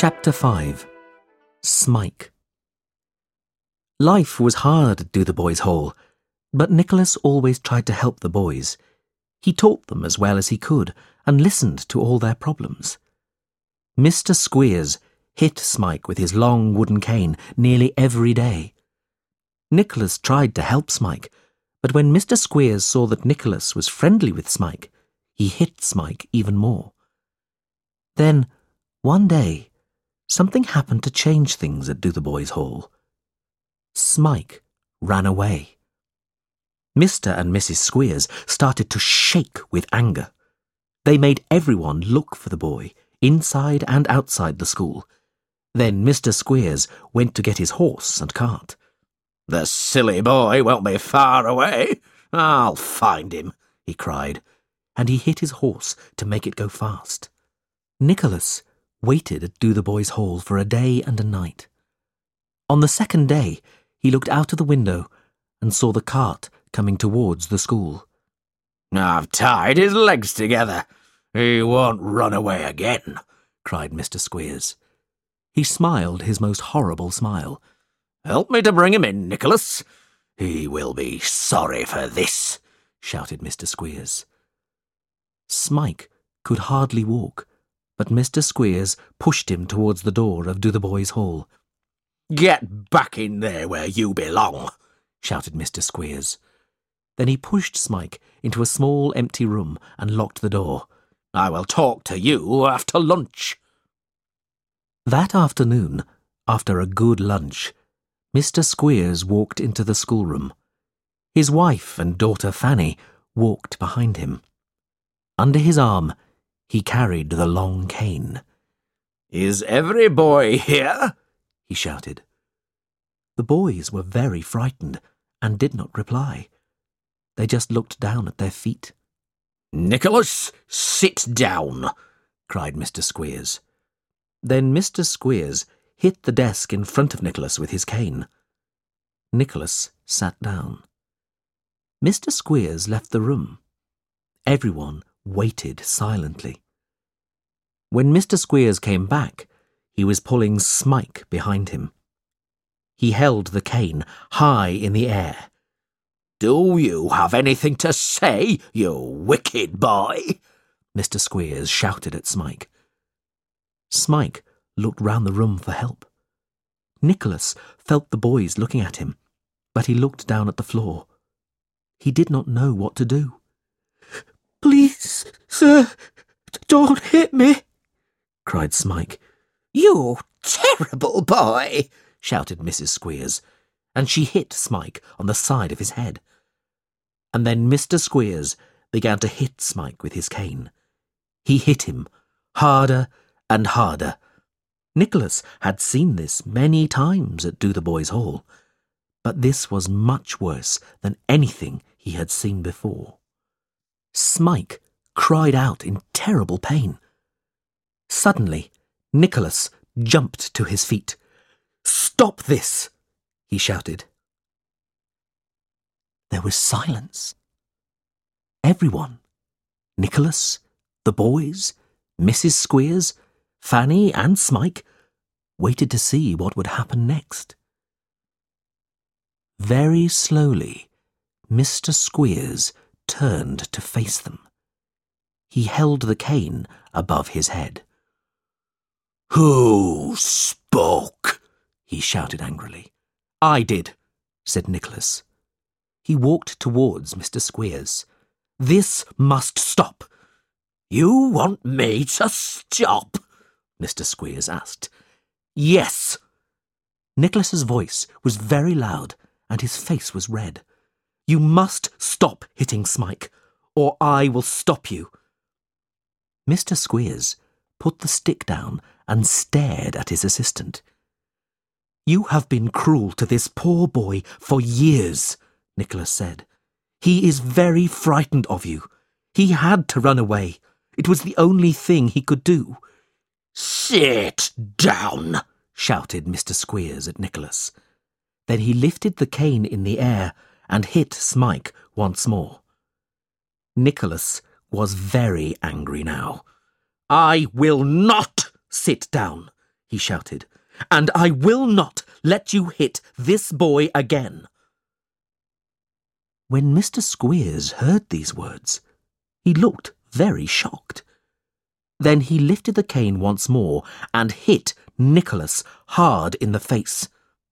Chapter 5. Smike. Life was hard at Dotheboys Hall, but Nicholas always tried to help the boys. He taught them as well as he could and listened to all their problems. Mr. Squeers hit Smike with his long wooden cane nearly every day. Nicholas tried to help Smike, but when Mr. Squeers saw that Nicholas was friendly with Smike, he hit Smike even more. Then, one day, something happened to change things at Dotheboys Hall. Smike ran away. Mr. and Mrs. Squeers started to shake with anger. They made everyone look for the boy, inside and outside the school. Then Mr. Squeers went to get his horse and cart. "The silly boy won't be far away. I'll find him," he cried, and he hit his horse to make it go fast. Nicholas waited at Dotheboys Hall for a day and a night. On the second day, he looked out of the window and saw the cart coming towards the school. "I've tied his legs together. He won't run away again," cried Mr. Squeers. He smiled his most horrible smile. "Help me to bring him in, Nicholas. He will be sorry for this," shouted Mr. Squeers. Smike could hardly walk, but Mr. Squeers pushed him towards the door of Dotheboys Hall. "Get back in there where you belong," shouted Mr. Squeers. Then he pushed Smike into a small empty room and locked the door. "I will talk to you after lunch." That afternoon, after a good lunch, Mr. Squeers walked into the schoolroom. His wife and daughter Fanny walked behind him. Under his arm, he carried the long cane. "Is every boy here?" he shouted. The boys were very frightened and did not reply. They just looked down at their feet. "Nicholas, sit down," cried Mr. Squeers. Then Mr. Squeers hit the desk in front of Nicholas with his cane. Nicholas sat down. Mr. Squeers left the room. Everyone waited silently. When Mr. Squeers came back, he was pulling Smike behind him. He held the cane high in the air. "Do you have anything to say, you wicked boy?" Mr. Squeers shouted at Smike. Smike looked round the room for help. Nicholas felt the boys looking at him, but he looked down at the floor. He did not know what to do. "Please, sir, don't hit me," cried Smike. "You terrible boy!" shouted Mrs. Squeers, and she hit Smike on the side of his head. And then Mr. Squeers began to hit Smike with his cane. He hit him harder and harder. Nicholas had seen this many times at Dotheboys Hall, but this was much worse than anything he had seen before. Smike cried out in terrible pain. Suddenly, Nicholas jumped to his feet. "Stop this!" he shouted. There was silence. Everyone, Nicholas, the boys, Mrs. Squeers, Fanny and Smike, waited to see what would happen next. Very slowly, Mr. Squeers turned to face them. He held the cane above his head. "Who spoke?" he shouted angrily. "I did," said Nicholas. He walked towards Mr. Squeers. "This must stop." "You want me to stop?" Mr. Squeers asked. "Yes." Nicholas's voice was very loud and his face was red. "You must stop hitting Smike, or I will stop you." Mr. Squeers put the stick down and stared at his assistant. "You have been cruel to this poor boy for years," Nicholas said. "He is very frightened of you. He had to run away. It was the only thing he could do." "Sit down," shouted Mr. Squeers at Nicholas. Then he lifted the cane in the air and hit Smike once more. Nicholas was very angry now. "I will not sit down," he shouted, "and I will not let you hit this boy again." When Mr. Squeers heard these words, he looked very shocked. Then he lifted the cane once more and hit Nicholas hard in the face.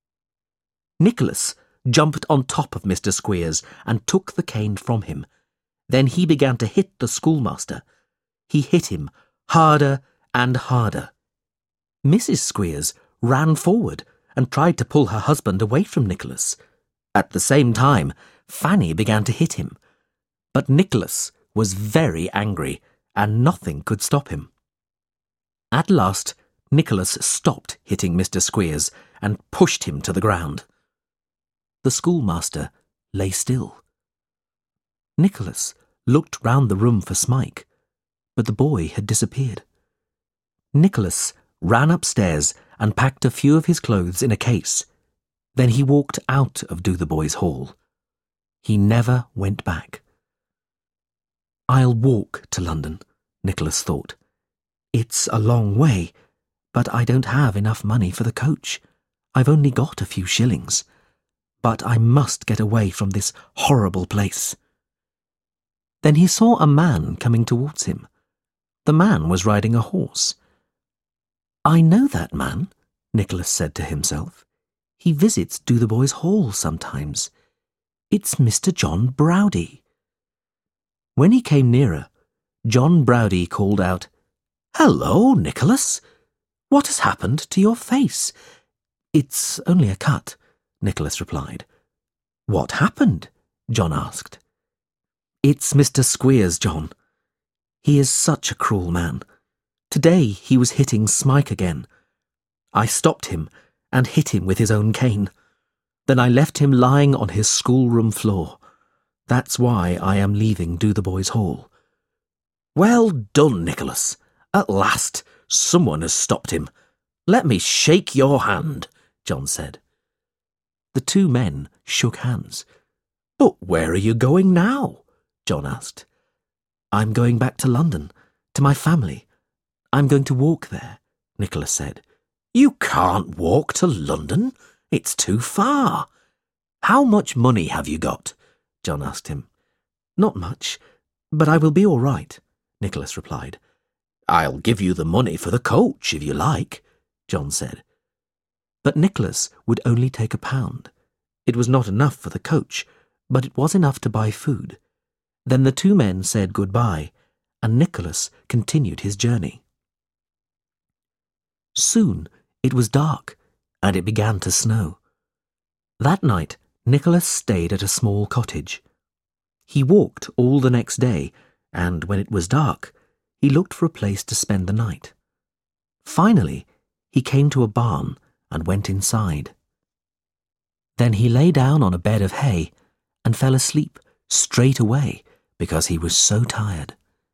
Nicholas jumped on top of Mr. Squeers and took the cane from him. Then he began to hit the schoolmaster. He hit him harder and harder. Mrs. Squeers ran forward and tried to pull her husband away from Nicholas. At the same time, Fanny began to hit him. But Nicholas was very angry, and nothing could stop him. At last, Nicholas stopped hitting Mr. Squeers and pushed him to the ground. The schoolmaster lay still. Nicholas looked round the room for Smike, but the boy had disappeared. Nicholas ran upstairs and packed a few of his clothes in a case. Then he walked out of Dotheboys Hall. He never went back. "I'll walk to London," Nicholas thought. "It's a long way, but I don't have enough money for the coach. I've only got a few shillings. But I must get away from this horrible place." Then he saw a man coming towards him. The man was riding a horse. "I know that man," Nicholas said to himself. "He visits Dotheboys Hall sometimes. It's Mr. John Browdie." When he came nearer, John Browdie called out, "Hello, Nicholas! What has happened to your face?" "It's only a cut," Nicholas replied. "What happened?" John asked. "It's Mr. Squeers, John. He is such a cruel man. Today he was hitting Smike again. I stopped him and hit him with his own cane. Then I left him lying on his schoolroom floor. That's why I am leaving Dotheboys Hall." "Well done, Nicholas. At last, someone has stopped him. Let me shake your hand," John said. The two men shook hands. "But where are you going now?" John asked. "I'm going back to London, to my family. I'm going to walk there," Nicholas said. "You can't walk to London. It's too far. How much money have you got?" John asked him. "Not much, but I will be all right," Nicholas replied. "I'll give you the money for the coach if you like," John said. But Nicholas would only take £1. It was not enough for the coach, but it was enough to buy food. Then the two men said goodbye, and Nicholas continued his journey. Soon it was dark, and it began to snow. That night, Nicholas stayed at a small cottage. He walked all the next day, and when it was dark, he looked for a place to spend the night. Finally, he came to a barn and went inside. Then he lay down on a bed of hay and fell asleep straight away because he was so tired.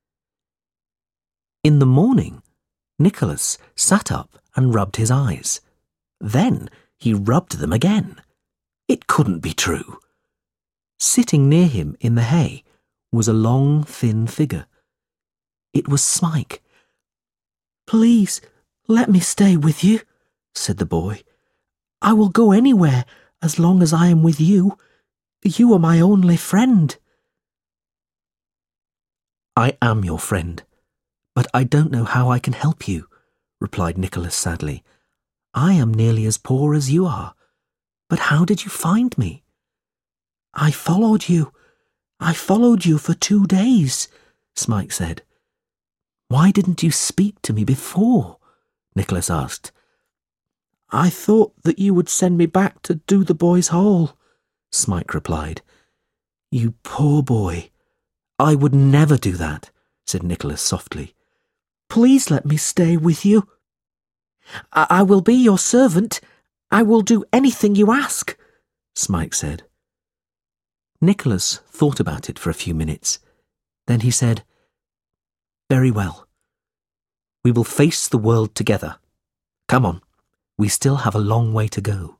In the morning, Nicholas sat up and rubbed his eyes. Then he rubbed them again. It couldn't be true. Sitting near him in the hay was a long, thin figure. It was Smike. "Please, let me stay with you," said the boy. "I will go anywhere as long as I am with you. You are my only friend." "I am your friend, but I don't know how I can help you," replied Nicholas sadly. "I am nearly as poor as you are. But how did you find me?" "I followed you. I followed you for 2 days," Smike said. "Why didn't you speak to me before?" Nicholas asked. "I thought that you would send me back to Dotheboys Hall," Smike replied. "You poor boy. I would never do that," said Nicholas softly. "Please let me stay with you." I will be your servant. I will do anything you ask," Smike said. Nicholas thought about it for a few minutes. Then he said, "Very well. We will face the world together. Come on, we still have a long way to go."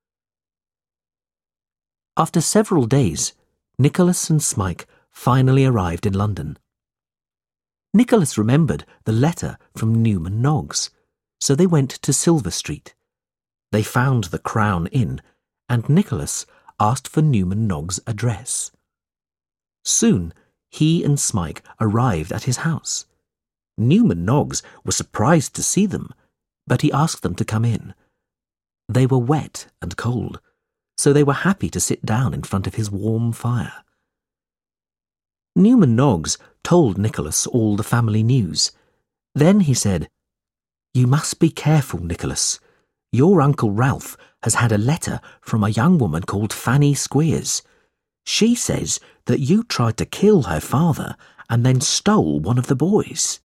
After several days, Nicholas and Smike finally arrived in London. Nicholas remembered the letter from Newman Noggs. So they went to Silver Street. They found the Crown Inn, and Nicholas asked for Newman Nogg's address. Soon he and Smike arrived at his house. Newman Noggs was surprised to see them, but he asked them to come in. They were wet and cold, so they were happy to sit down in front of his warm fire. Newman Noggs told Nicholas all the family news. Then he said, "You must be careful, Nicholas. Your Uncle Ralph has had a letter from a young woman called Fanny Squeers. She says that you tried to kill her father and then stole one of the boys."